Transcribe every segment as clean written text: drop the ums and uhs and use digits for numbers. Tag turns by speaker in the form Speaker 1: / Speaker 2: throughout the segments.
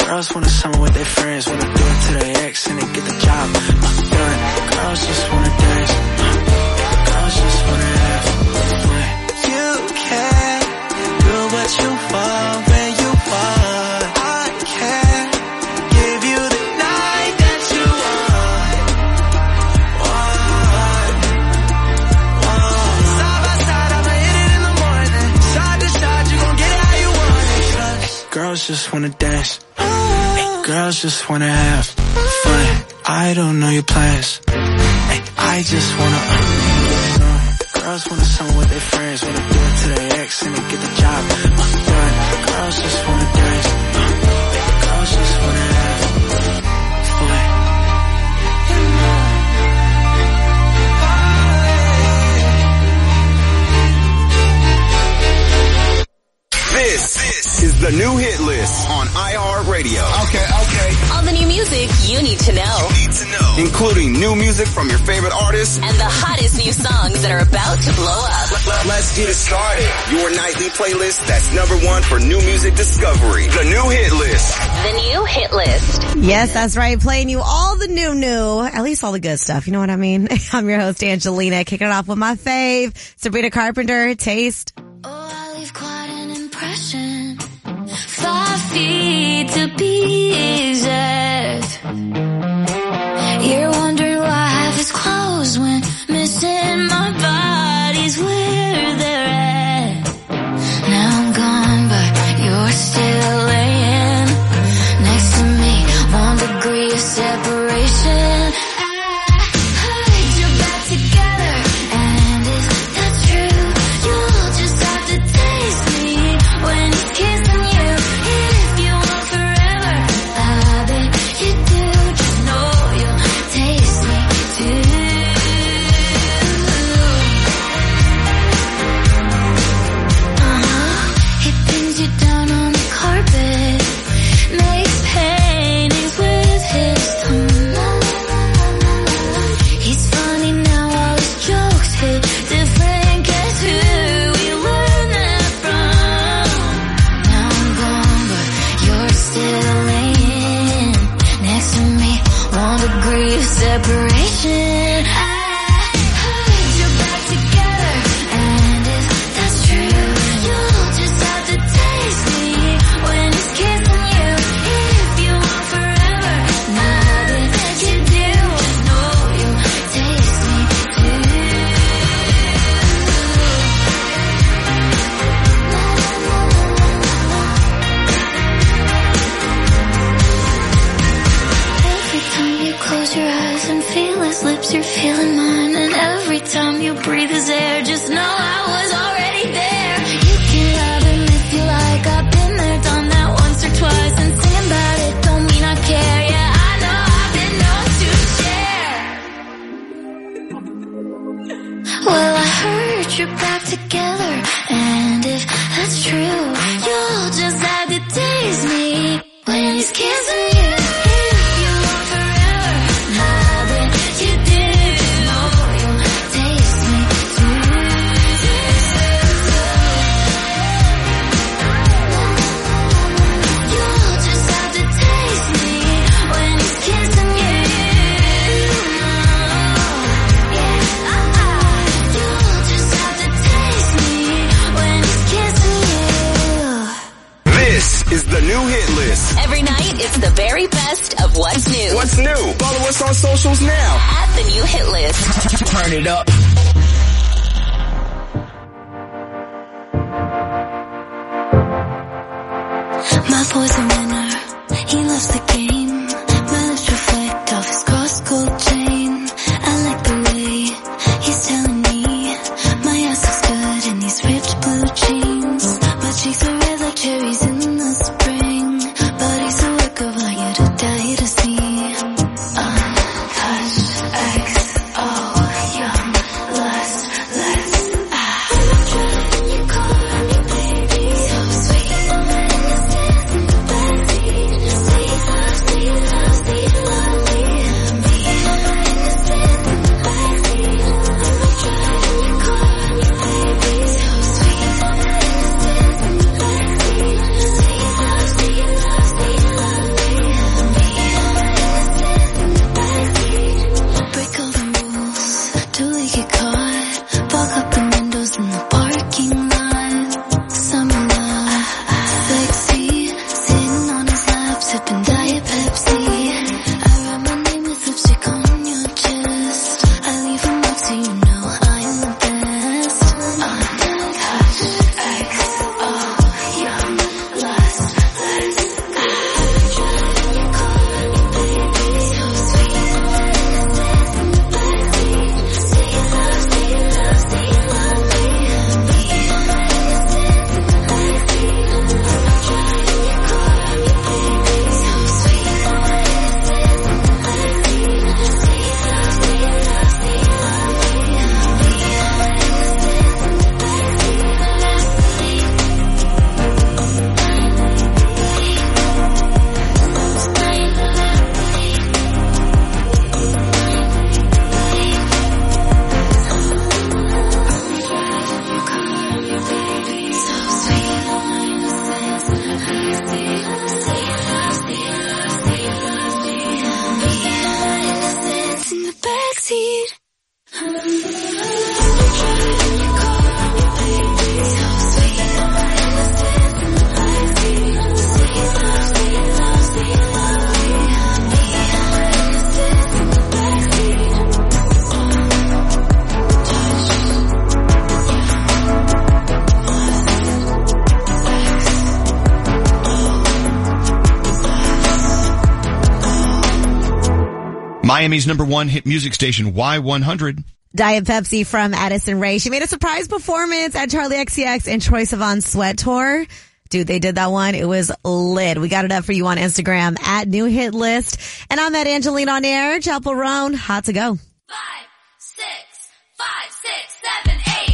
Speaker 1: Girls wanna summer with their friends, wanna do it to their ex and then get the job done. Girls just wanna dance. Girls just wanna have fun. You can do what you want when you want. I can give you the night that you want. Side by side, I'ma hit it in the morning. Side to side, you gon' get it how you want it. Girls just wanna dance. Girls just wanna have fun. I don't know your plans. Ay, I just wanna girls wanna summer with their friends, wanna do it to their ex and then get the job done. Girls just wanna dance. Girls just wanna have fun.
Speaker 2: This is the new hit list on iHeartRadio. Okay.
Speaker 3: All the new music you need to know.
Speaker 2: Including new music from your favorite artists.
Speaker 3: And the hottest new songs that are about to blow up.
Speaker 2: Let's get it started. Your nightly playlist that's #1 for new music discovery. The new hit list.
Speaker 3: The new hit list.
Speaker 4: Yes, that's right. Playing you all the new. At least all the good stuff. You know what I mean? I'm your host, Angelina. Kicking it off with my fave, Sabrina Carpenter, Taste.
Speaker 5: Oh, I leave quite an impression. 5 feet to be exact. You're wondering why I have his clothes when missing my body's where they're at. Now I'm gone, but you're still laying next to me. 1 degree of separation. I heard you're back together, and if that's true, you'll just have to taste me when he's kissing you. If you want forever, I bet you do. Just know you'll taste me too. He pins you down on the carpet, makes paintings with his tongue. He's funny now, all his jokes hit different. Guess who we learned that from? Now I'm gone, but you're still laying next to me. 1 degree of separation. I heard you're back together, and if that's true, you'll just have to taste me when he's kissing you. If you want forever, now that you do, just know you'll taste me too. Every time you close your eyes and feel his lips, you're feeling mine. And every time you breathe his air, just know I was already there. You can love him if you like. I've been there, done that once or twice. And singing about it don't mean I care. Yeah, I know I've been known to share. Well, I heard you're back together, and if that's true, you'll just have to taste me when he's kissing you. If you want forever, now that you do, know you'll taste me too. You'll just have to taste me when he's kissing you. You'll just have to taste me when he's kissing you.
Speaker 2: This is the new hit list.
Speaker 3: Every night, it's the very best of what's new.
Speaker 2: What's new? Follow us on socials now.
Speaker 3: At the new hit list.
Speaker 2: Turn it up.
Speaker 5: My boy's a winner, he loves the game. My lips reflect off his cross-gold chain. I like the way he's telling me my ass looks good in these ripped blue jeans. My cheeks are red like cherries in the spring. Body's a work of art, you'd die to see. Untouched X, oh, young
Speaker 6: Miami's #1 hit music station, Y100.
Speaker 4: Diet Pepsi from Addison Rae. She made a surprise performance at Charlie XCX and Troye Sivan's Sweat Tour. Dude, they did that one. It was lit. We got it up for you on Instagram at New Hit List. And I'm at Angelina on air. Chapel Roan, hot to go.
Speaker 5: 5, 6, 5, 6, 7, 8.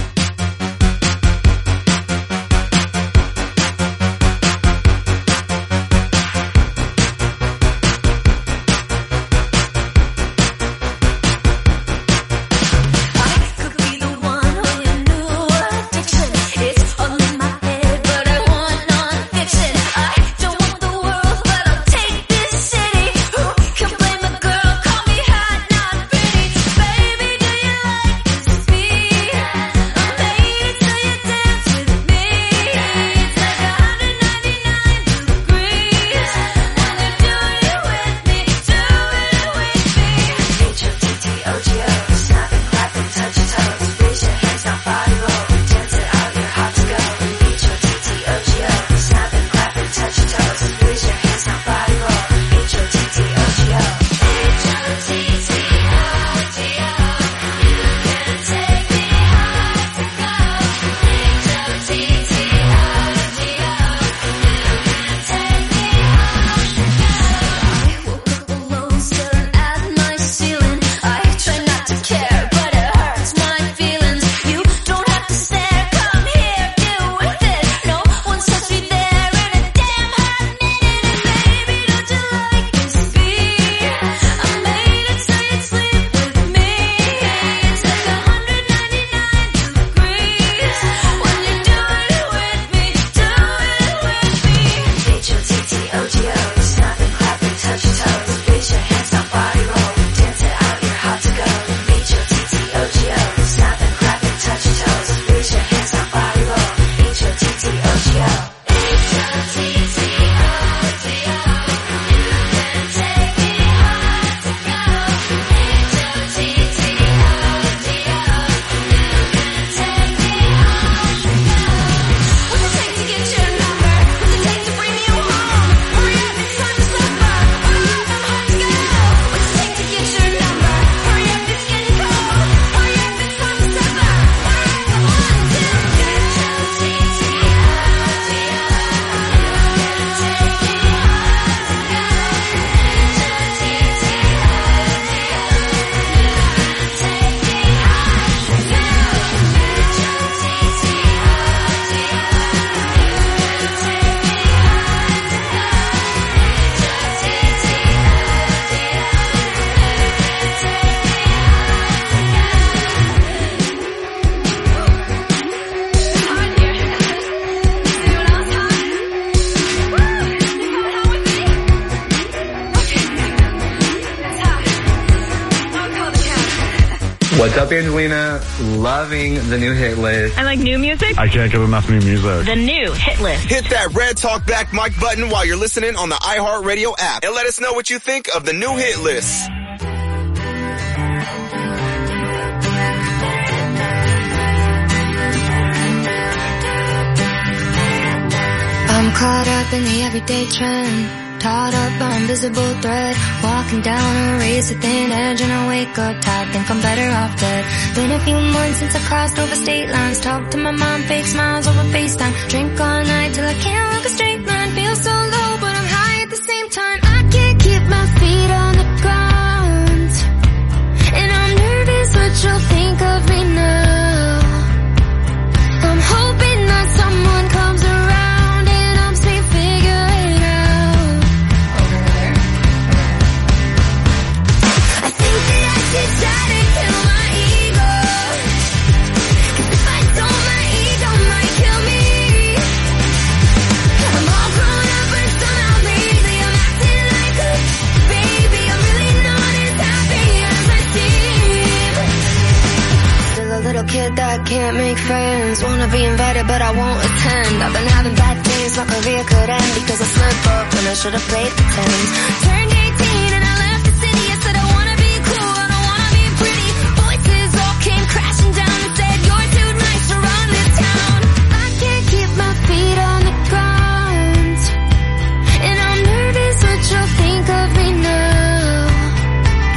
Speaker 7: What's up, Angelina? Loving the new hit list.
Speaker 8: I like new music.
Speaker 9: I can't get enough new music.
Speaker 8: The new hit list.
Speaker 2: Hit that red talk back mic button while you're listening on the iHeartRadio app and let us know what you think of the new hit list.
Speaker 5: I'm caught up in the everyday trend, caught up on visible thread, walking down a razor thin edge and I wake up tired, think I'm better off dead. Been a few months since I crossed over state lines, talk to my mom, fake smiles over FaceTime, drink all night till I can't walk a straight line, feel so low but I'm high at the same time. I can't keep my feet on the ground, and I'm nervous what you'll think of me now. I'm hoping that someone comes around and helps me figure it out. I think that I should try to kill my ego, 'cause if I don't, my ego might kill me. I'm all grown up but somehow lately I'm acting like a baby. I'm really not as happy as I seem. Still a little kid that can't make friends, wanna be invited but I won't attend. I've been having bad days, my career could end because I slip up when I should have played pretend. Turned 18 and I left the city, I said I wanna be cool, I don't wanna be pretty. Voices all came crashing down and said you're too nice to run this town. I can't keep my feet on the ground, and I'm nervous what you'll think of me now.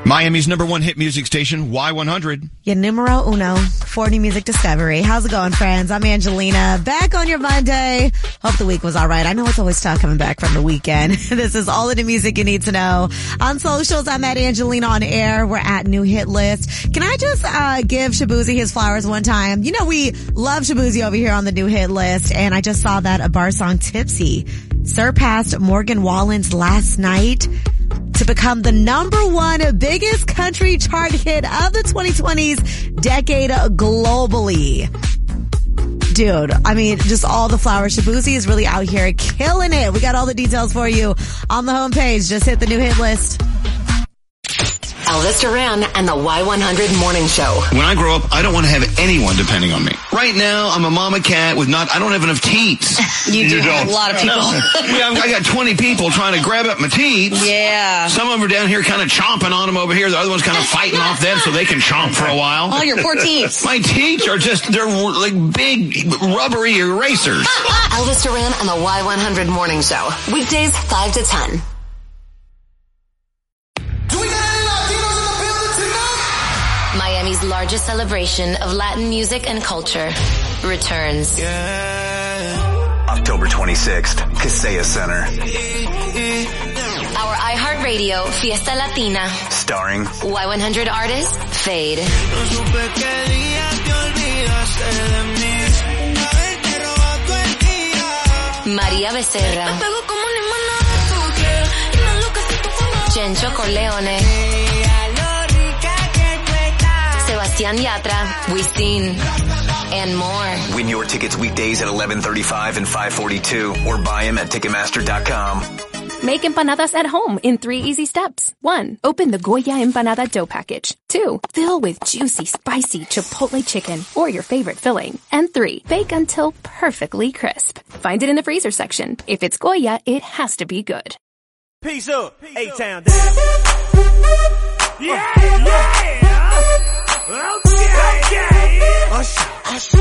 Speaker 6: Miami's number one hit music station, Y100.
Speaker 4: Your numero uno for New Music Discovery. How's it going, friends? I'm Angelina. Back on your Monday. Hope the week was all right. I know it's always tough coming back from the weekend. This is all of the music you need to know. On socials, I'm at Angelina on air. We're at New Hit List. Can I just give Shabuzi his flowers one time? You know, we love Shabuzi over here on the New Hit List, and I just saw that a bar song, Tipsy, surpassed Morgan Wallen's Last Night to become the number one biggest country chart hit of the 2020s decade globally. Dude, I mean, just all the flowers. Shabuzi is really out here killing it. We got all the details for you on the homepage. Just hit the New Hit List.
Speaker 3: Elvis Duran and the Y100 Morning Show.
Speaker 6: When I grow up, I don't want to have anyone depending on me. Right now, I'm a mama cat with I don't have enough teats.
Speaker 3: You do have a lot of people.
Speaker 6: No. I got 20 people trying to grab up my teats.
Speaker 3: Yeah.
Speaker 6: Some of them are down here kind of chomping on them over here. The other one's kind of fighting off them so they can chomp for a while.
Speaker 3: Oh, your poor teats.
Speaker 6: My teats are they're like big rubbery erasers.
Speaker 3: Elvis Duran and the Y100 Morning Show. Weekdays 5 to 10. Miami's largest celebration of Latin music and culture returns.
Speaker 2: October 26th, Kaseya Center.
Speaker 3: Our iHeartRadio Fiesta Latina.
Speaker 2: Starring
Speaker 3: Y100 artist, Fade. María Becerra. Chencho Corleone. Sebastián Yatra, Wisin, and more.
Speaker 2: Win your tickets weekdays at 11:35 and 5:42 or buy them at Ticketmaster.com.
Speaker 8: Make empanadas at home in 3 easy steps. 1. Open the Goya Empanada dough package. 2. Fill with juicy, spicy Chipotle chicken or your favorite filling. And 3. Bake until perfectly crisp. Find it in the freezer section. If it's Goya, it has to be good.
Speaker 9: Peace up, A-Town down. Yeah. Okay. Let's go.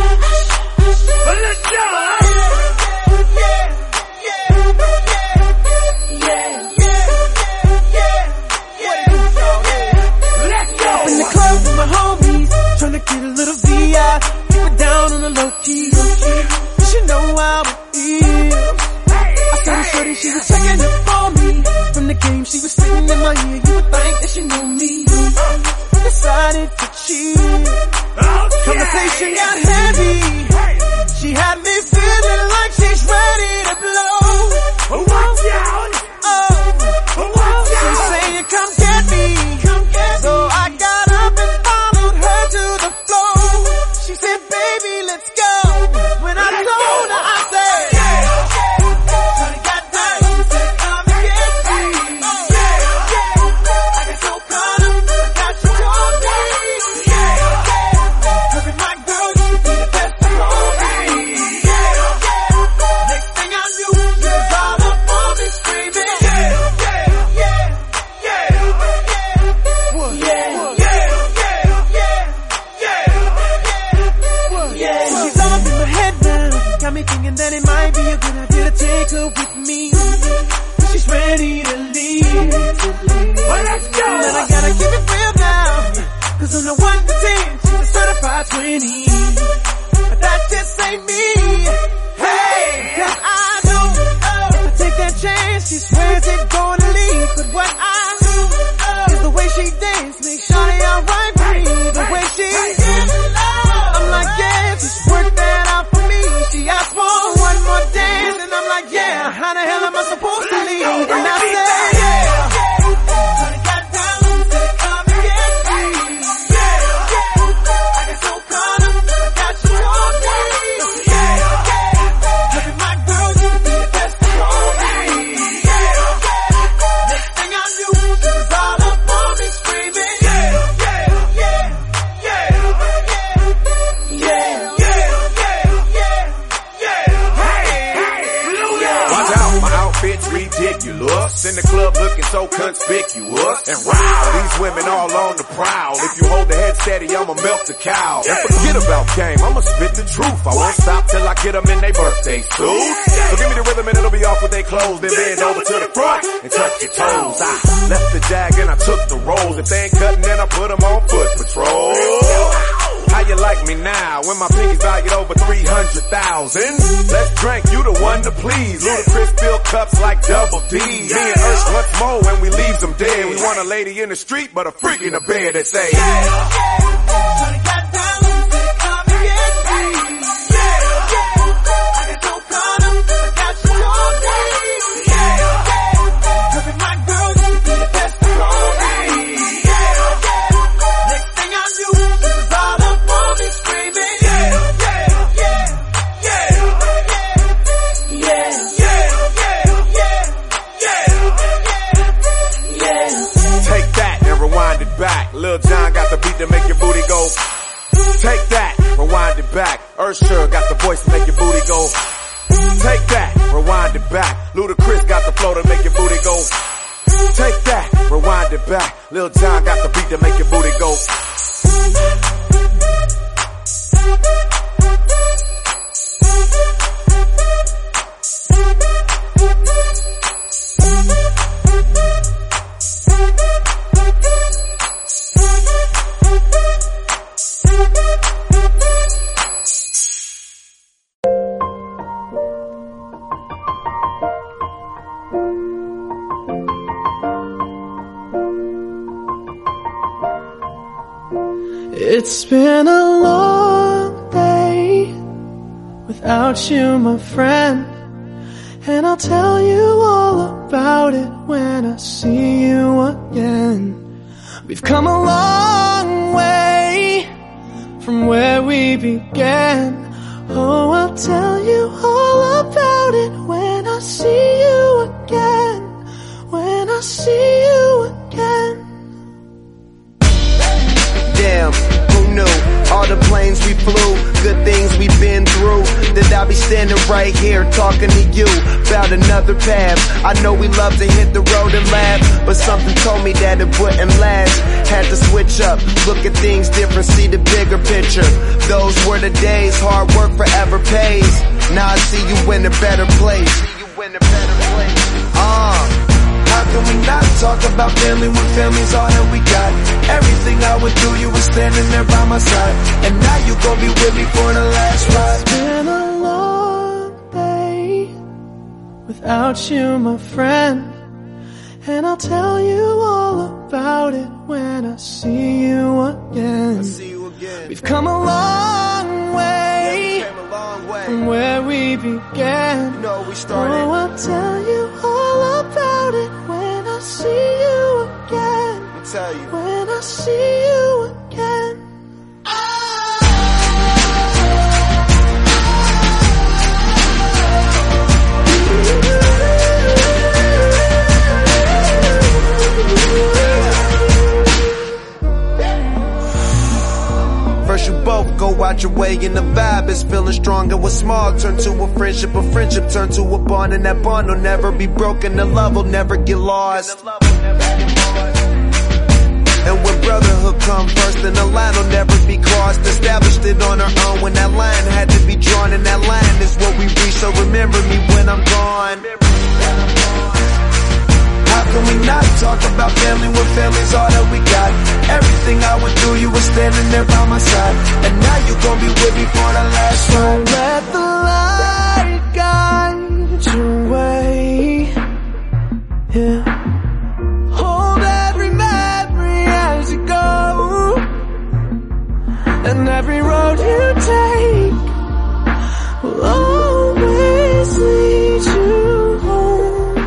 Speaker 9: In the club with my homies, tryna get a little VI. Keep it down on the low key. You should know how it is. I saw the shorty, she was checking up on me. From the game, she was sitting in my ear. You would think that she knew me. Decided to cheat. Conversation got heavy. She had me feeling like she's ready to blow. Watch out! She's saying, come get me. So I got up and followed her to the floor. She said, baby, let's go. When I told her, I said, that it might be a good idea to take her with me. She's ready to leave. Well, let's go. But I gotta keep it real now. Cause on the 1 to 10, she's a certified 20. But that just ain't me. Hey, cause I know if I take that chance, she swears it's gonna leave. But what I do is the way she dance makes Shawty alright with me. The way she I'm like, yeah, just work that out for me. She asked for one more dance, and I'm like, yeah, how the hell am I supposed to leave? And I said, yeah, I got down to come and get me. I got so caught up, I got you all day. Look at my girl, you can be the best of all day.
Speaker 10: conspicuous. And wow, these women all on the prowl. If you hold the head steady, I'ma milk the cow. And forget about game, I'ma spit the truth. I won't stop till I get them in their birthday suit. So give me the rhythm and it'll be off with their clothes. Then bend over to the front and touch your toes. I left the jag and I took the rolls. If they ain't cutting, then I put them on foot patrol. How you like me now when my pinky's valued over 300,000? Let's drink, you the one to please. Ludacris fill cups like Double D. Me and Ursh once more when we leave them dead. We want a lady in the street, but a freak in the bed that say, Lil Jon got the beat to make your booty go. Take that, rewind it back. Usher got the voice to make your booty go. Take that, rewind it back. Ludacris got the flow to make your booty go. Take that, rewind it back. Lil Jon got the beat to make your booty go.
Speaker 9: It's been a long day without you, my friend, and I'll tell you all about it when I see you again. We've come a long way from where we began. Oh, I'll tell you all about it when I see you again. When I see you again.
Speaker 11: Damn, who knew? All the planes we flew, good things we've been through, that I'll be standing right here talking to you about another path. I know we love to hit the road and laugh, but something told me that it wouldn't last. Had to switch up, look at things different, see the bigger picture. Those were the days, hard work forever pays. Now I see you in a better place. How can we not talk about family when family's all that we got? Everything I went through, you were standing there by my side, and now you gon' be with me for the last ride.
Speaker 9: It's been a long day without you, my friend, and I'll tell you all about it when I see you again. We've come a long way from where we began. Oh, I'll tell you all about it when I see you again. When I see you again.
Speaker 11: First you both go out your way and the vibe is feeling strong, and what's small turn to a friendship turn to a bond, and that bond will never be broken, the love will never get lost. And when brotherhood come first, then the line will never be crossed. Established it on our own when that line had to be drawn, and that line is what we reach, so remember me when I'm gone. How can we not talk about family when family's all that we got? Everything I went through, you were standing there by my side, and now you gon' be with me for the last ride.
Speaker 9: Let the light guide your way. Yeah. Hold every memory as you go, and every road you take will always lead you home.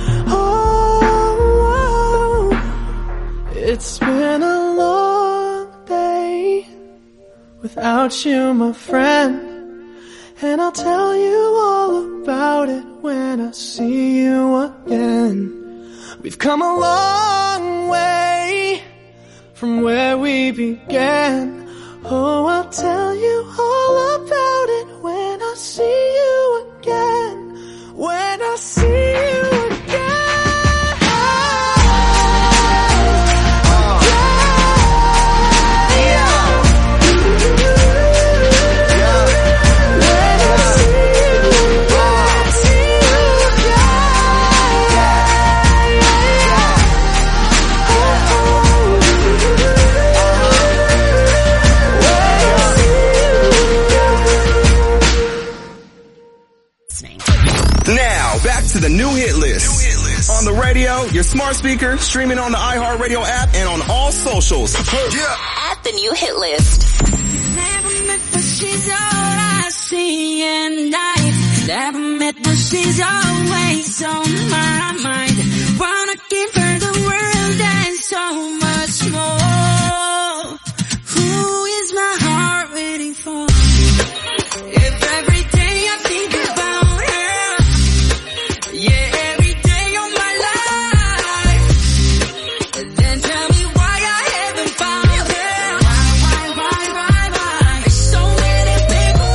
Speaker 9: Oh, it's been a long day without you, my friend, and I'll tell you all about it when I see you again. We've come a long way from where we began. Oh, I'll tell you all about it when I see you again. When I see you again.
Speaker 2: new hit list. On the radio, your smart speaker, streaming on the iHeartRadio app, and on all socials.
Speaker 3: At the new hit list.
Speaker 5: Never met, but she's all I see and I never met, but she's always on my mind. Wanna give her the world and so much more. Who is my heart waiting for? If every day I think about her, yeah, every day of my life, then tell me why I haven't found her. Why? There's so many people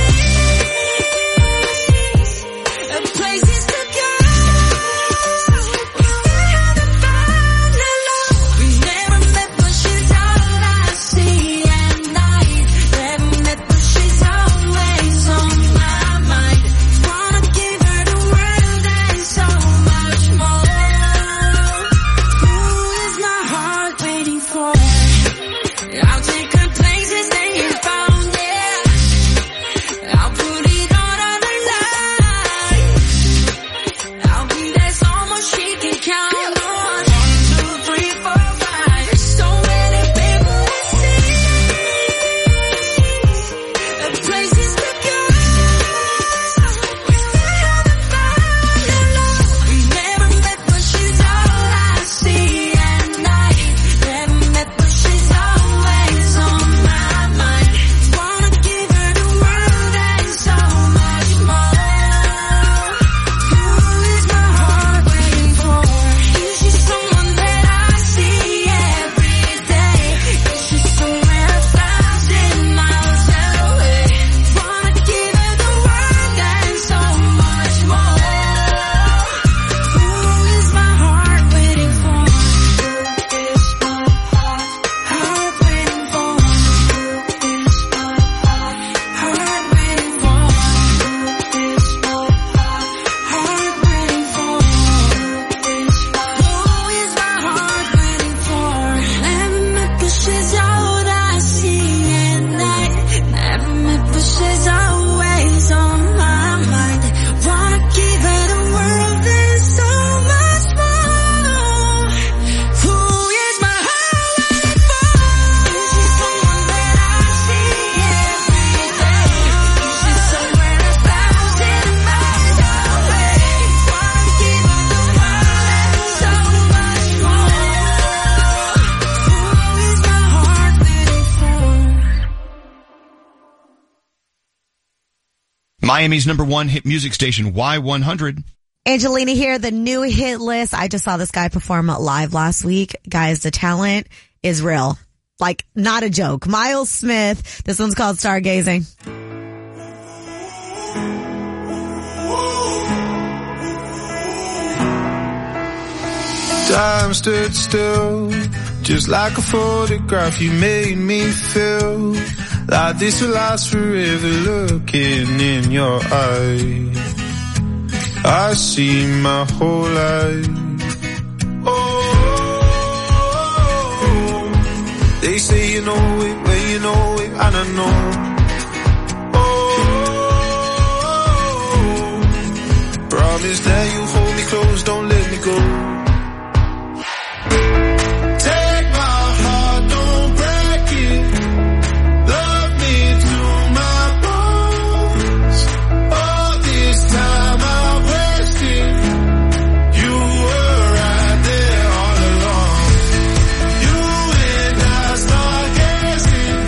Speaker 5: to see, places to go. We still haven't found her love. We never met, but she's all I see at night. Never met, but she's always on my mind. Wanna give her the world and so much more. Who is my heart waiting for? I'll take her places they ain't found yet. I'll put it on the line. I'll be there so much she can count on. 1, 2, 3, 4, 5. There's so many people to see, places to go. We still haven't found her love. We never met, but she's all I see at night. Never met, but she's always on my mind. Wanna give her the world and so much more. Who is my heart waiting for? Is she someone that I see every day? Is she somewhere 1,000 miles away? Wanna give her the world and so much more. Who is my heart waiting for? Is my heart waiting for? Is my heart waiting for? Is my heart waiting for? Who is my heart waiting for? Never met, but she's all I see at night. Never met, but she's always on my mind. Wanna give her the world and so much more. Who is my heart waiting for? Is she someone that I see every day? Is she somewhere 1,000 miles away? Wanna give her the world and so much more. Who is my heart waiting for?
Speaker 6: Miami's #1 hit music station, Y100.
Speaker 4: Angelina here, the new hit list. I just saw this guy perform live last week. Guys, the talent is real. Like, not a joke. Miles Smith. This one's called Stargazing.
Speaker 12: Time stood still, just like a photograph. You made me feel like this will last forever. Looking in your eyes, I see my whole life. Oh, they say you know it when you know it, and I know. Oh, promise that you hold me close, don't let me go. Take my heart, don't break it. Love me to my bones. All this time I wasted. You were right there all along. You and I stargazing,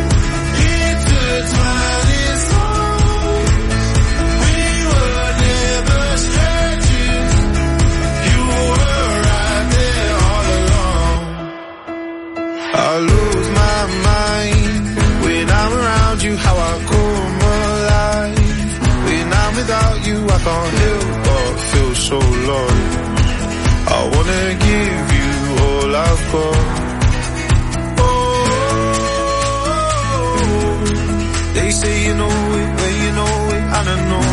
Speaker 12: intertwining souls. We were never strangers. You were right there all along. I lose my mind when I'm around you, how I come alive. When I'm without you, I can't help but feel so lost. I wanna give you all I've got. Oh, they say you know it when you know it, and I know.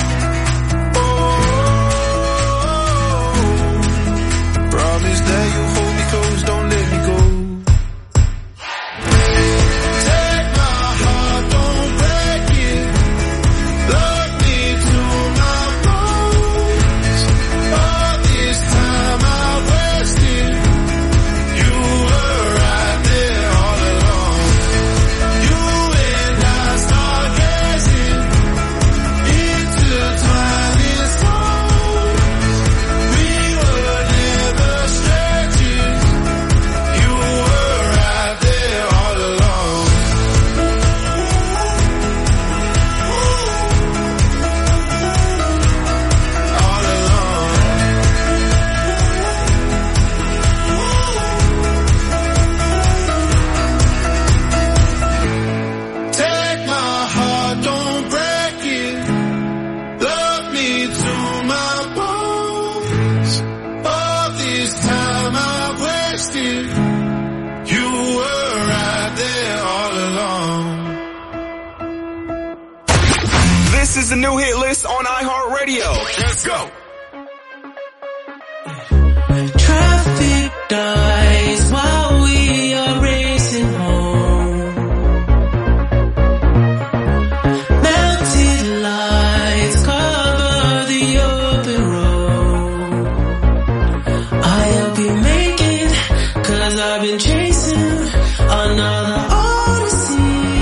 Speaker 12: Oh, promise that you hold me close, don't let me go. Take my heart, don't break it. Love me to my bones.
Speaker 2: is the new hit list on iHeartRadio. Let's go.
Speaker 9: Traffic dies while we are racing home. Melted lights cover the open road. I hope you make it, 'cause I've been chasing another odyssey.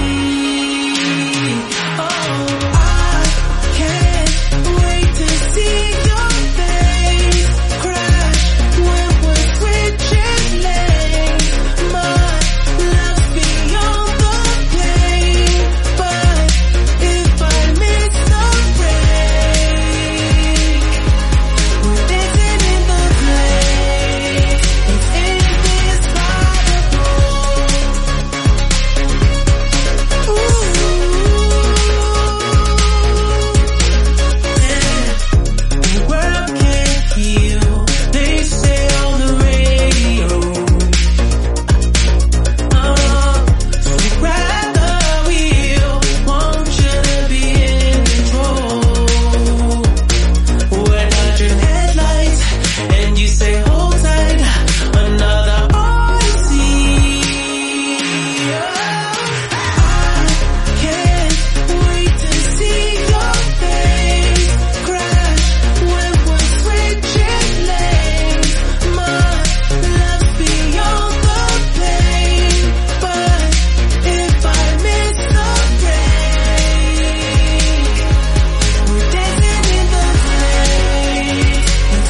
Speaker 9: Oh, I can't wait to see your face crash when we're switching lanes. My love's beyond the pain, but if I miss the break, we're dancing in the place. It's indescribable. The world can't heal, they say on the radio. So we grab the wheel, want you to be in control. We're not your headlights, and you say hold tight, another odyssey. Can't wait to see your face crash when we're switching lanes. My love's beyond the pain, but if I miss the break, we're dancing in the place. It's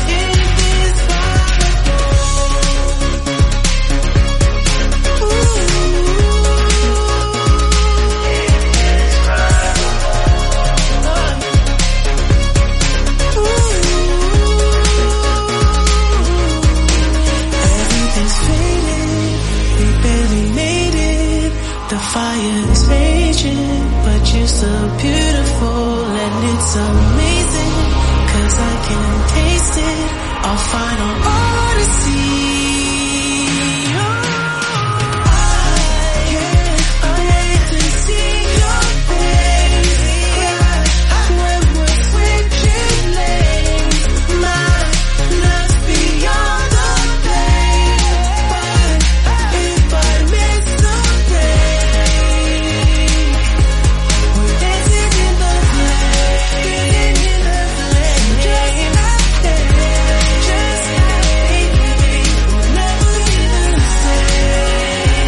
Speaker 9: Everything's faded, we barely made it. The fire is raging, but you're so beautiful and it's amazing, 'cause I can taste it, our final odyssey. I hate to see your face crash when we're switching lanes. My love's beyond the pain, but if I miss the break, we're dancing in the place. Just we'll never be the same.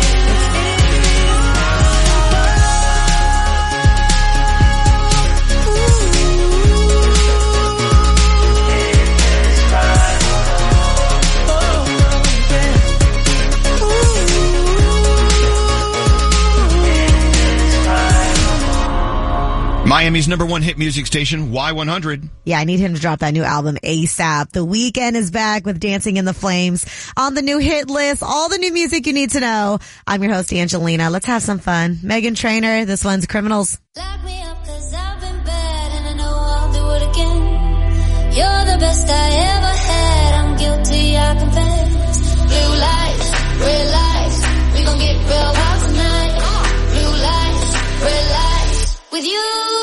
Speaker 6: Miami's #1 hit music station, Y100.
Speaker 4: Yeah, I need him to drop that new album ASAP. The Weeknd is back with Dancing in the Flames on the new hit list. All the new music you need to know. I'm your host, Angelina. Let's have some fun. Meghan Trainor, this one's Criminals.
Speaker 5: Lock me up 'cause I've been bad and I know I'll do it again. You're the best I ever had, I'm guilty, I confess. Blue lights, red lights, we gon' get real wild tonight. Blue lights, red lights, with you.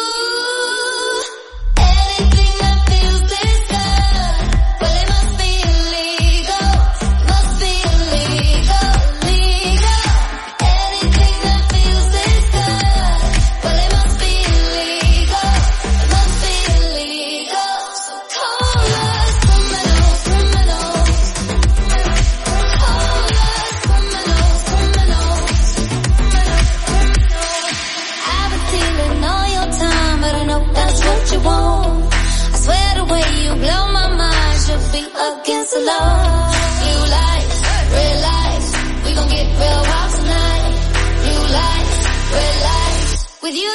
Speaker 5: Anything that feels this good, well it must be illegal. Must be illegal, legal. Anything that feels this good, well it must be illegal. It must be illegal. So call us criminals, criminals. Call us criminals, criminals. I've been stealing all your time, but I know that's what you want. I swear the way you blow my mind should be against the law. Blue lights, red lights, we gon' get real wild tonight. Blue lights, red lights, with you.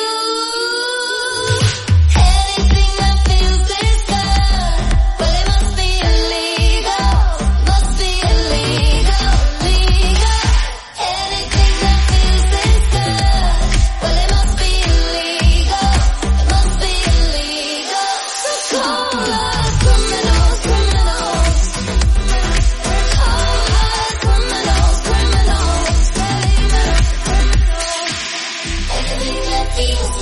Speaker 5: Anything that feels this good, well it must be illegal. Must be illegal, legal. Anything that feels this good, well it must be illegal. It must be illegal. So call us criminals, criminals. Call us criminals, criminals. Anything that feels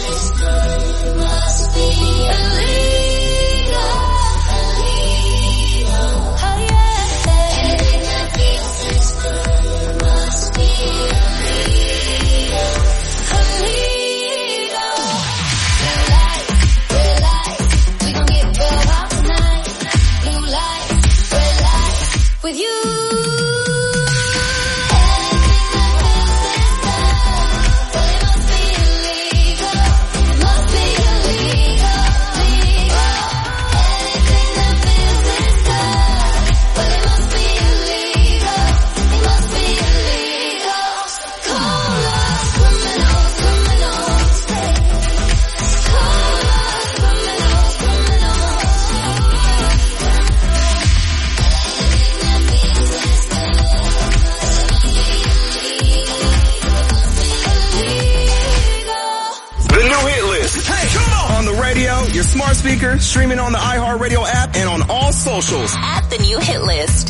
Speaker 2: smart speaker, streaming on the iHeartRadio app, and on all socials.
Speaker 3: At the new hit list.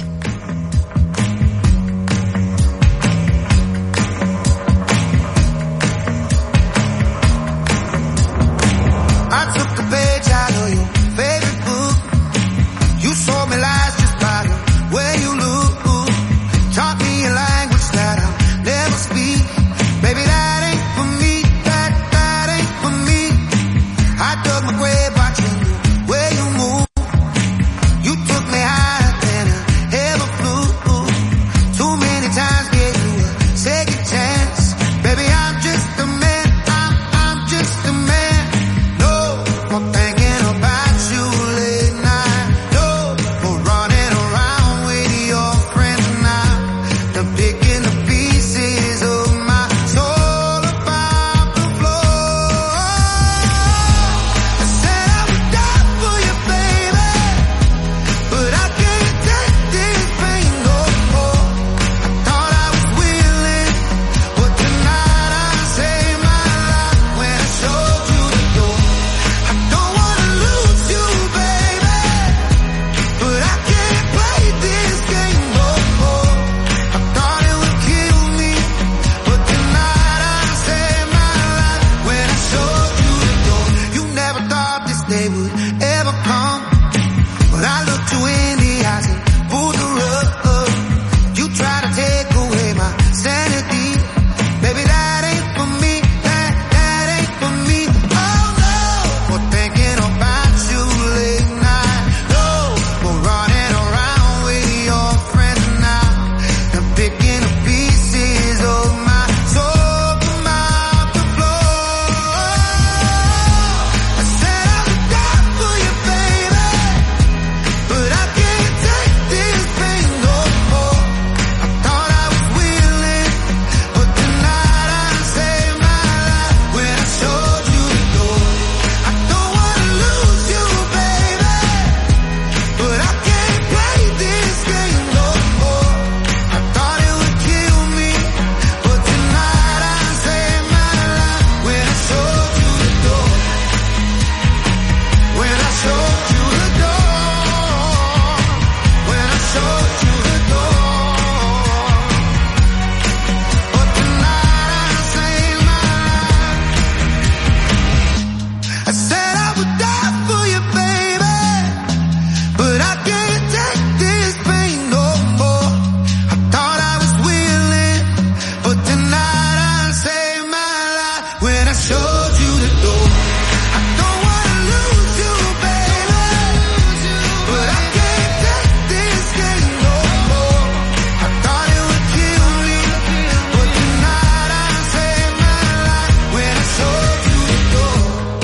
Speaker 12: I took a page out of your favorite book. You sold me lies just by the way you look. Taught me a language that I'll never speak. Baby, that ain't for me. That ain't for me. I dug my grave watching the way you move. You took me higher than I ever flew. Too many times gave you a second chance. Baby, I'm just a man. I'm just a man. No more thinking about you late night. No more running around with your friends now. They're picking the pieces of my soul about the floor. I said I would die for you, baby, but I can't take this pain no more. I thought I was willing, but tonight I saved my life when I showed you the door. I don't wanna lose you, baby, but I can't play this game no more. I thought it would kill me, but tonight I saved my life when I showed you the door. You never thought this day would ever come, but I looked you in the eyes and pulled the rug. You try to take away my sanity. Baby, that ain't for me. That ain't for me. Oh no, more thinking about you late night. No more running around with your friends now. They're picking the pieces of my soul from out the floor. I said I would die for you, baby, but I can't take this pain no more. I thought I was willing, but tonight I saved my life when I showed you the door. I don't wanna lose you, baby, but I can't play this game no more. I thought it would kill me, but tonight I saved my life when I showed you the door. When I showed you the door. When I showed you the door. But tonight I saved my life. I said I would die for you, baby, but I can't take this pain no more. I thought I was willing, but tonight I saved my life when I showed you the door. I don't wanna lose you, baby, but I can't take this game no more. I thought it would kill me, but tonight I saved my life when I showed you the door.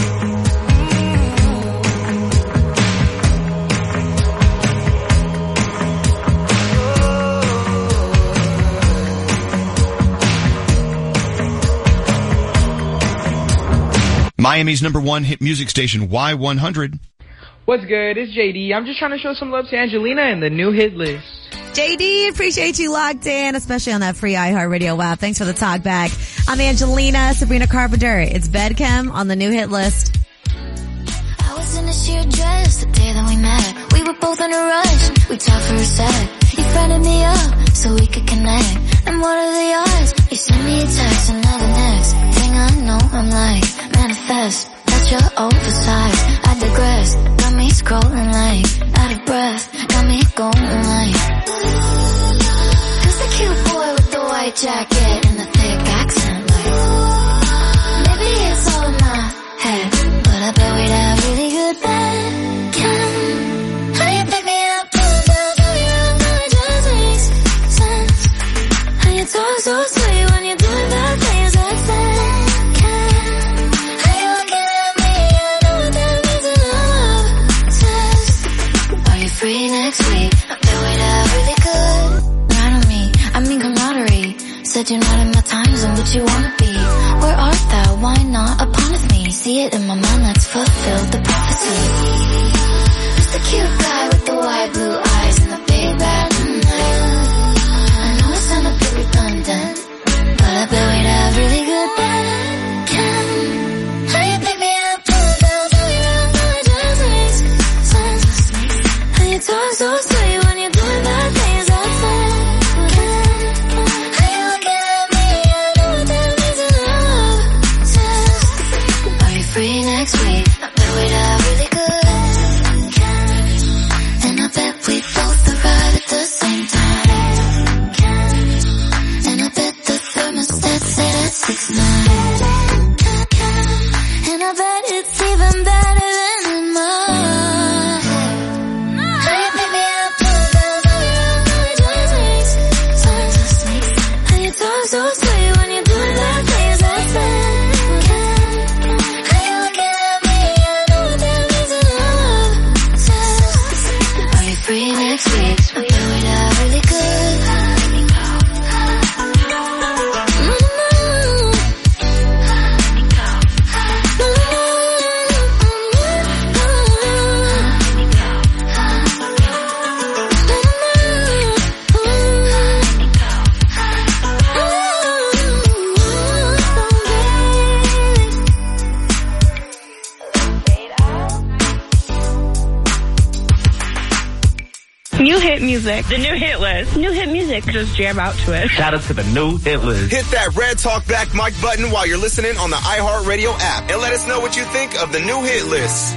Speaker 6: Miami's #1 hit music station, Y100.
Speaker 13: What's good? It's JD. I'm just trying to show some love to Angelina and the new hit list.
Speaker 4: JD, appreciate you locked in, especially on that free iHeartRadio app. Thanks for the talk back. I'm Angelina, Sabrina Carpenter. It's Bedchem on the new hit list.
Speaker 5: I was in a sheer dress the day that we met. We were both in a rush. We talked for a sec. You friended me up so we could connect. And what are the odds? You sent me a text and now the next thing I know I'm like, manifest. That you're oversized. I digress. Got me scrolling like, out of breath. Got me going like, who's the cute boy with the white jacket and the thick accent? Like, maybe it's all in my head, but I bet we'd have really good Bedchem. How you pick me up, pull down, turn me around, now it just makes sense. How you talk so sweet when you're doing bad things like Bedchem. How you looking at me, I know what that means and I'm obsessed. Are you free next week? I bet we'd have really good. Right on me, I mean camaraderie. Said you're not in my time zone, but you wanna be. Where art thou? Why not upon with me? See it in my mind, let's fulfill the prophecy. Who's the cute guy with the white blue eyes and the big bad night? I know it sound a bit redundant, but I bet we'd have really good Bedchem. How you pick me up, pull down, turn me around, now it love so sweet when you do it like this. I said, how you looking at me? I know that means love. Are you free next week? I'm doing out really good.
Speaker 14: New hit music. The new hit list. New hit music. Just jam out to it.
Speaker 15: Shout out to the new hit list.
Speaker 2: Hit that red talk back mic button while you're listening on the iHeartRadio app and let us know what you think of the new hit list.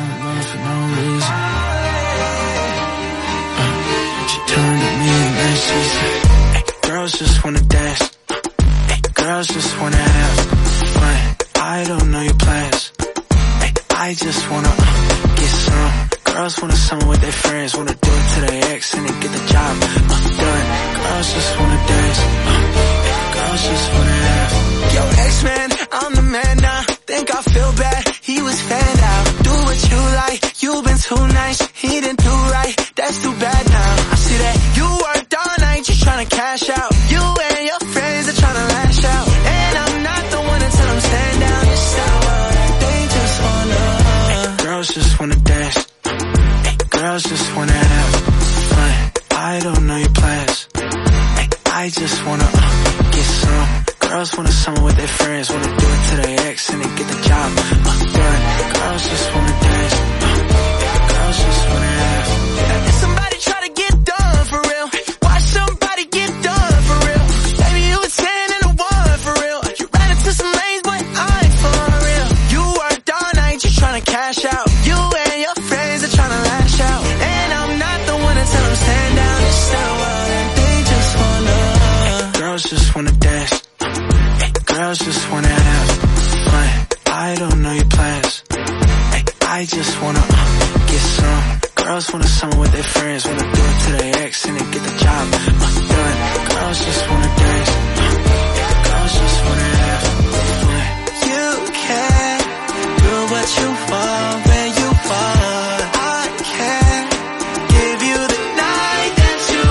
Speaker 1: She turned to me and then she said, hey, girls just wanna dance. Hey, girls just wanna have fun. I don't know your plans. Hey, I just wanna get some. Girls wanna summer with their friends, wanna do it to their ex and then get the job done. Girls just wanna dance. Girls just wanna have. Yo, ex-man, I'm the man now. Think I feel bad, he was fanned out. Do what you like, you've been too nice. He didn't do right, that's too bad now. I see that you worked all night, just tryna cash out. You and your friends are tryna lash out. And I'm not the one to tell them stand down. It's sour, they just wanna. Girls just wanna dance. Girls just wanna have fun. I don't know your plans. I just wanna get some. Girls wanna summer with their friends, wanna do it to their ex and then get the job done. Girls just wanna dance. Girls just wanna have. If somebody try to get done for real, watch somebody get done for real. Baby, you a 10 and a 1 for real. You ran into some lanes, but I ain't for real. You worked all night, you tryna cash out. You and your friends are tryna lash out. And I'm not the one to tell them stand down. It's their world and they just wanna. Girls just wanna dance. Girls just wanna have fun. I don't know your plans. I just wanna get some. Girls wanna summer with their friends, wanna do it to their ex and then get the job done. Girls just wanna dance. Girls just wanna have fun. You can do what you want when you want. I can give you the night that you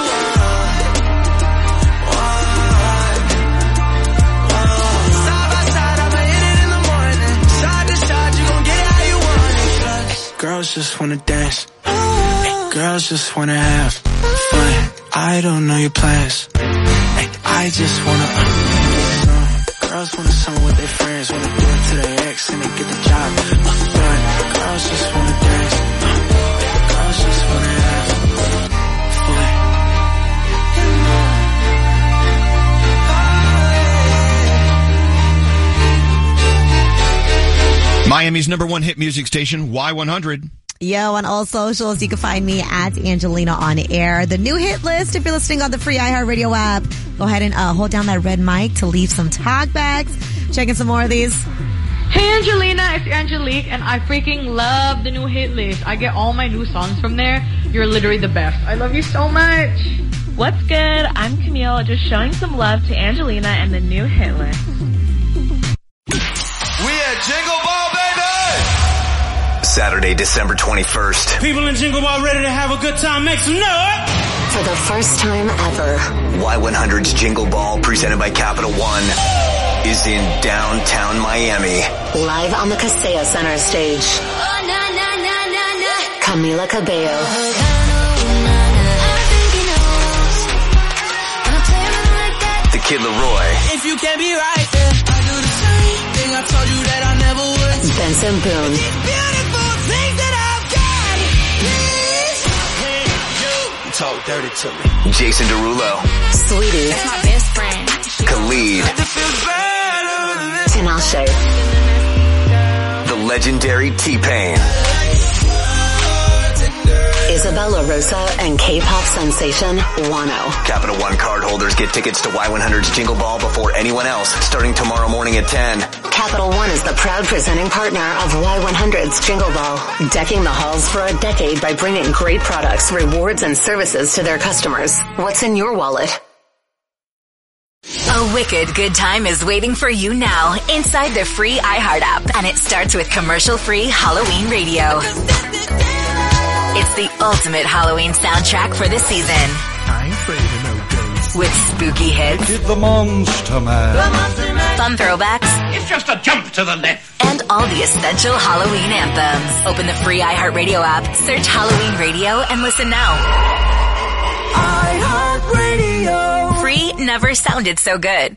Speaker 1: want. Side by side, I'ma hit it in the morning. Side to side, you gon' get it how you want it. Girls just wanna dance. Girls just wanna have fun. I don't know your plans. I just wanna get some. Girls wanna summer with their friends, wanna do it to their ex and then get the job done. Girls just wanna dance. Girls just wanna have fun.
Speaker 16: Miami's #1 hit music station, Y100.
Speaker 4: Yo, on all socials, you can find me at Angelina on air. The new hit list, if you're listening on the free iHeartRadio app, go ahead and hold down that red mic to leave some talkbacks. Checking some more of these.
Speaker 13: Hey Angelina, it's Angelique, and I freaking love the new hit list. I get all my new songs from there. You're literally the best. I love you so much.
Speaker 14: What's good? I'm Camille, just showing some love to Angelina and the new hit list.
Speaker 2: We at Jingle Ball, baby! Saturday, December 21st.
Speaker 17: People in Jingle Ball ready to have a good time. Make some noise!
Speaker 3: For the first time ever,
Speaker 2: Y100's Jingle Ball, presented by Capital One, is in downtown Miami.
Speaker 3: live on the Kaseya Center stage. Camila Cabello.
Speaker 2: The Kid Laroi.
Speaker 1: If you can't be right, then I do the same thing I told you that I never would.
Speaker 3: Benson Boone.
Speaker 1: These beautiful things that I've got, please. Hey, you talk dirty to me.
Speaker 2: Jason Derulo.
Speaker 3: Sweetie.
Speaker 5: That's my best friend.
Speaker 2: Khalid.
Speaker 3: Tinashe.
Speaker 2: The legendary T-Pain.
Speaker 3: Isabella Rosa and K-pop sensation Wano.
Speaker 2: Capital One card holders get tickets to Y100's Jingle Ball before anyone else, starting tomorrow morning at 10.
Speaker 3: Capital One is the proud presenting partner of Y100's Jingle Ball, decking the halls for a decade by bringing great products, rewards, and services to their customers. What's in your wallet?
Speaker 15: A wicked good time is waiting for you now inside the free iHeart app, and it starts with commercial-free Halloween radio. It's the ultimate Halloween soundtrack for the season.
Speaker 12: I ain't afraid of no ghosts.
Speaker 15: With spooky hits,
Speaker 12: Did the Monster Man.
Speaker 15: fun throwbacks,
Speaker 12: It's just a jump to the left.
Speaker 15: and all the essential Halloween anthems. Open the free iHeartRadio app, search Halloween Radio, and listen now.
Speaker 12: iHeartRadio.
Speaker 15: Free never sounded so good.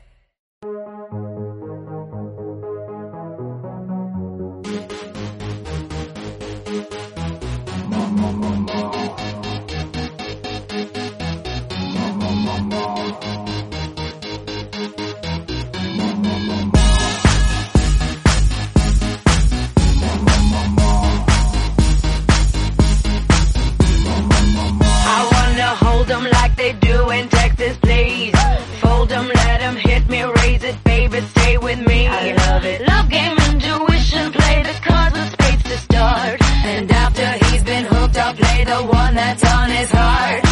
Speaker 18: I wanna hold them like they do in Texas, please. Fold them, let them hit me, raise it, baby, stay with me. I love it. Love game, intuition, play the cards with spades to start. And after he's been hooked, I'll play the one that's on his heart.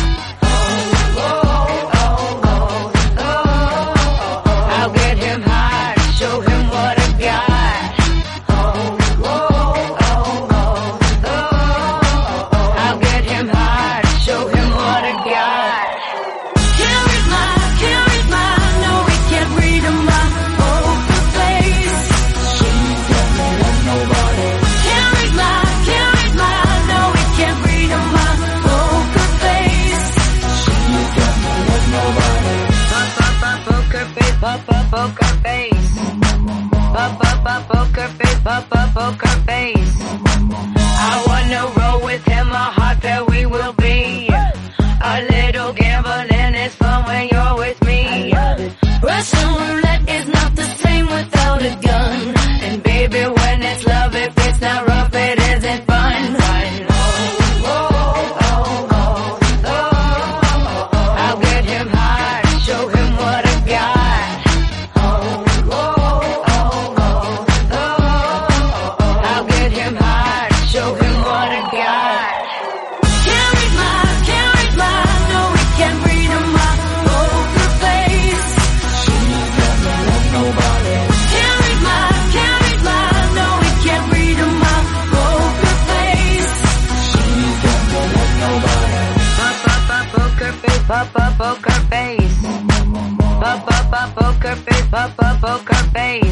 Speaker 18: I'll get him high, show him what I got. I'll get him high, show him what I got. Can't read my, no, we can't read my poker face. She's got me like nobody. Can't read my, no, we can't read my poker face. She's got me like nobody. Poker face, poker face. Poker face. I wanna roll with him, a heart that we will be. A little gambling is fun when you're with me. Russian roulette is not the same without a gun. And baby, when it's love, if it's not rough, it isn't fun. I'll get him high, show him what I got. I'll get him high, show him what I got. Can't read my, no, we can't read my poker face. She's got me like nobody. Can't read my, no, we can't read my poker face. She's got me like nobody. Poker face, poker face. Poker face.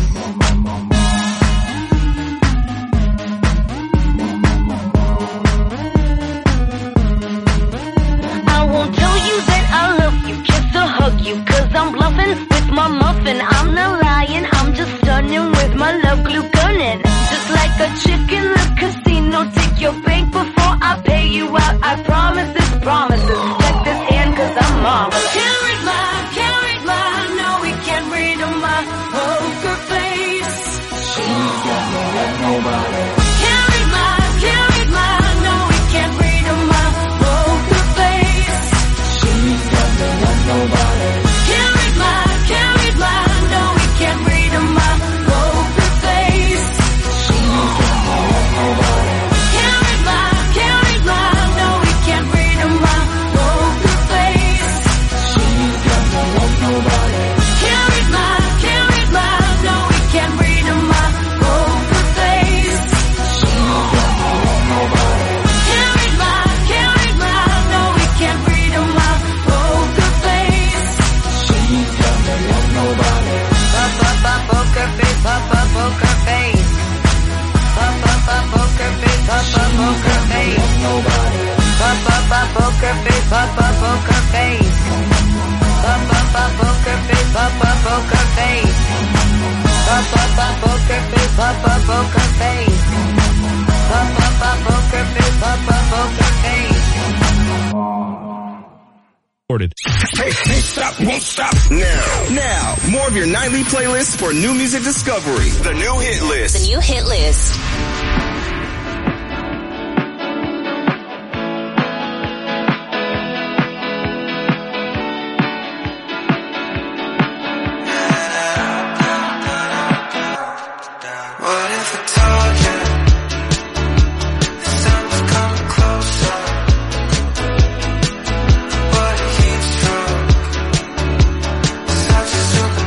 Speaker 18: I won't tell you that I love you, kiss or hug you, cause I'm bluffing with my muffin. I'm not lying, I'm just stunning with my love glue gunning. Just like a chick in the casino, take your bank before I pay you out. I promise this promises. Check this hand cause I'm marvelous. Can't read my, no, we can't read my poker face. She's got me like nobody. Can't read my, no, we can't read my poker face. She's got me like nobody. Can't read my, no, we can't read my poker face. She's got me like nobody. Can't read my, no, we can't read my poker face. She's got me like nobody. Can't read my, no, we can't read my poker face. She's got me like nobody. Can't read my, no, we can't read my poker face. She's got me like nobody. Poker face, poker face. Poker face, poker face. Nobody. Poker face, poker face. Poker face, poker face. Poker face, poker face. Poker face, poker face.
Speaker 2: Hey, stop, won't stop. Now, more of your nightly playlist for new music discovery. The new hit list.
Speaker 15: The new hit list.
Speaker 12: What if I told you that something's coming closer? What a heat stroke, such a super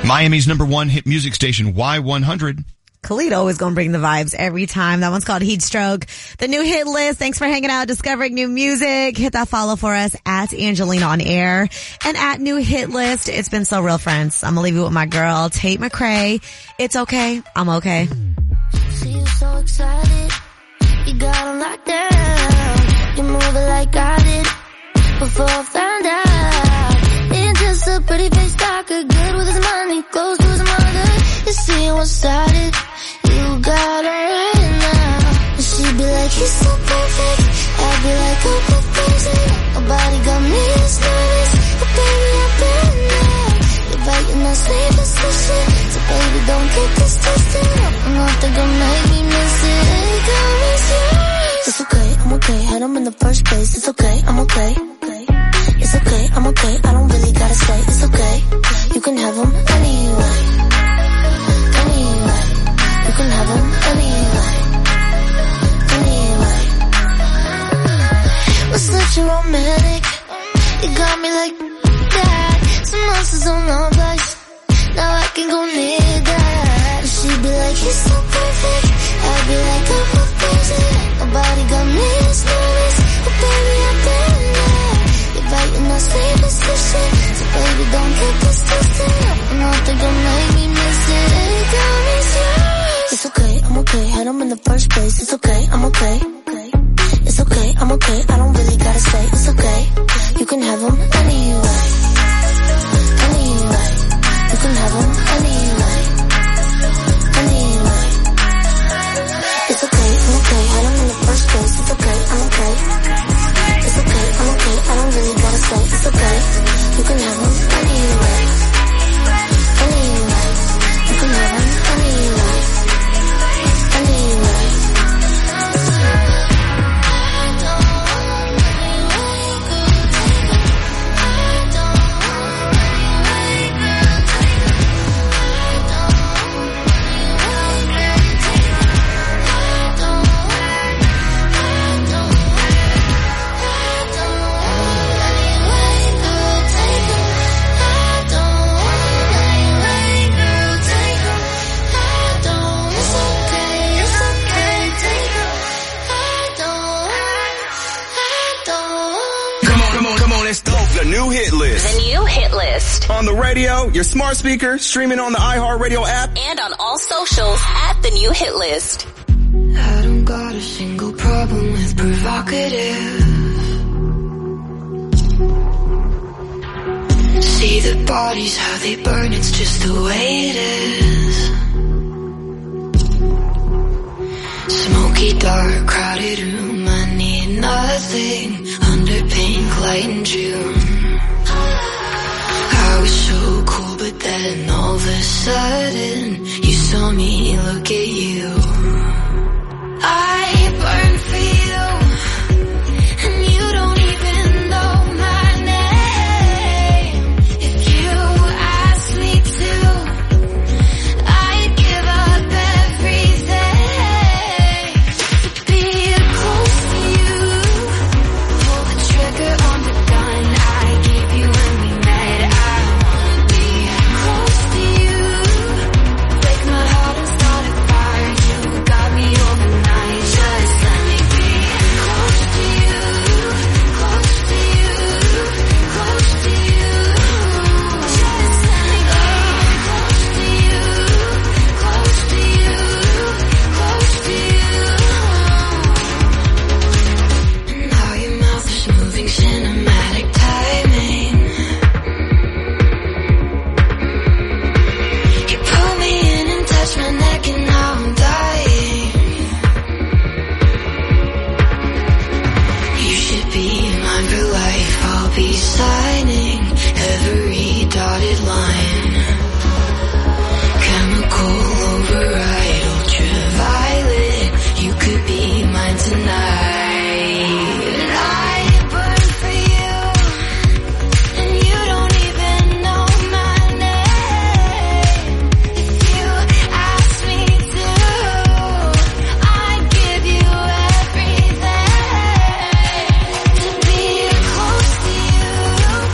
Speaker 16: Miami's #1 hit music station, Y100.
Speaker 4: Khalid always gonna bring the vibes every time. That one's called Heat Stroke. The new hit list. Thanks for hanging out, discovering new music. Hit that follow for us at Angelina on air and at New Hit List. It's been so real, friends. I'm gonna leave you with my girl, Tate McRae. It's okay. I'm okay.
Speaker 5: See you so excited. You got him locked down. You move it like I did before I found out. Ain't just a pretty face talker, good with his money, close to his mother. You see you one-sided. You got her right now. And she'd be like, he's so perfect. I'd be like, oh, go crazy. Nobody got me as nervous. But baby, I've been there. You're biting that same position. So baby, don't get this twisted. Nothing gonna make me miss it. Hey, girl, it's yours. It's okay, I'm okay. Had him in the first place. It's okay, I'm okay. It's okay, I'm okay. I don't really gotta say. It's okay. You can have him anyway. You can have him anyway. We're such a romantic. You got me like that. Some monsters on our backs. Now I can go near that. She'd be like, he's so perfect. I'd be like, I'm so crazy. Nobody got me as nervous. But baby, I've been there. You're biting that same position. So baby, don't get this twisted. Nothing gonna make me miss it. Hey, girl, it's yours. It's okay, I'm okay. Had him in the first place. It's okay, I'm okay. It's okay, I'm okay. I don't really gotta say. It's okay. You can have him anyway. You can have him anyway. It's okay, I'm okay. Had him in the first place. It's okay, I'm okay. It's okay, I'm okay. I don't really gotta say. It's okay. You can have him anyway. You can have him anyway.
Speaker 2: The new hit list.
Speaker 15: The new hit list.
Speaker 2: On the radio, your smart speaker, streaming on the iHeartRadio app.
Speaker 15: And on all socials at The New Hit List.
Speaker 5: I don't got a single problem with provocative. See the bodies, how they burn, it's just the way it is. Smoky, dark, crowded room, I need nothing under pink light in June. I was so cool, but then all of a sudden you saw me look at you. I burn for you, and you don't even know my name. If you asked me to, I'd give up everything to be close to you. Pull the trigger on the gun I gave you when we met. I wanna be close to you. Break my heart and start a fire. You got me overnight. Just let me be close to you. Close to you. Close to you. Just let me be close to you. Close to you. Close to you. And now your mouth is moving, cinematic timing. You pull me in and touch my neck and now I'm dying. You should be mine for life, I'll be signing every dotted line. Chemical override, ultraviolet, you could be mine tonight. And I burn for you, and you don't even know my name. If you ask me to, I'd give you everything to be close to you.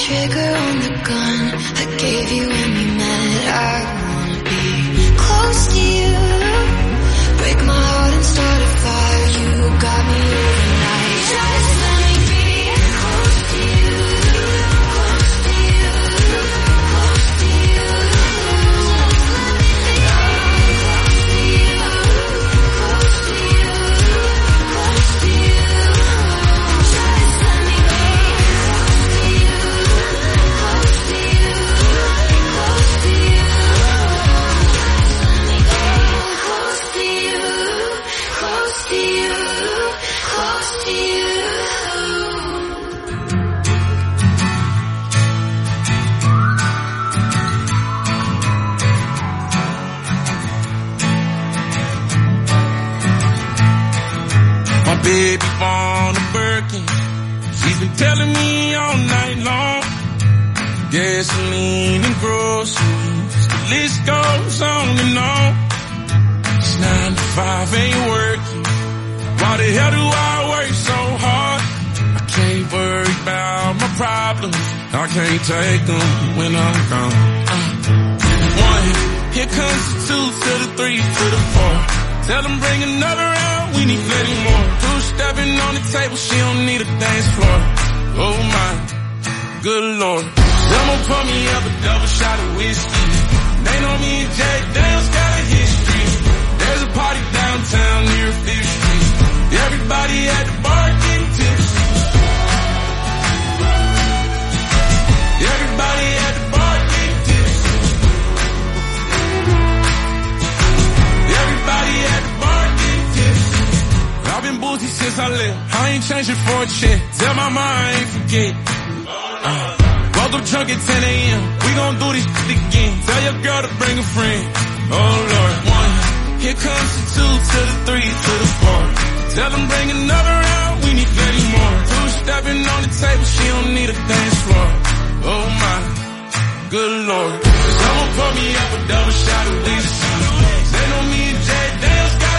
Speaker 5: trigger on the gun I gave you when we met. I wanna be close to you. Break my heart and start a fire. You got me overnight. Just let me be close to you. Close to you. Close to you. Just let me be close to you. Close to you. Close to you. Just let me be close to you. Close to you. Close to you. Close to you. Close to you. Close to you.
Speaker 12: My baby born a Birkin. She's been telling me all night long. Gasoline and groceries. The list goes on and on. It's 9 to 5, ain't working. Why the hell do I work so hard? I can't worry about my problems. I can't take them when I'm gone. 1, here comes the 2 to the 3 to the 4. Tell them bring another round, we need plenty more. 2 stepping on the table, she don't need a dance floor. Oh my, good lord. Someone pour me up a double shot of whiskey. They know me and Jack Daniels got a history. There's a party downtown near 5th Street. Everybody at the bar getting tipsy. Everybody at the bar getting tipsy. Everybody at the bar getting tipsy. I've been boozy since I left. I ain't changing for a check. Tell my mind I ain't forget. Woke up drunk at 10 a.m. We gon' do this shit again. Tell your girl to bring a friend. Oh Lord. 1, here comes the 2 to the 3 to the 4. Tell them bring another round, we need plenty more. 2 stepping on the table, she don't need a dance floor. Oh my, good lord. Someone pour me up a double shot of whiskey. They know me and Jack Daniels got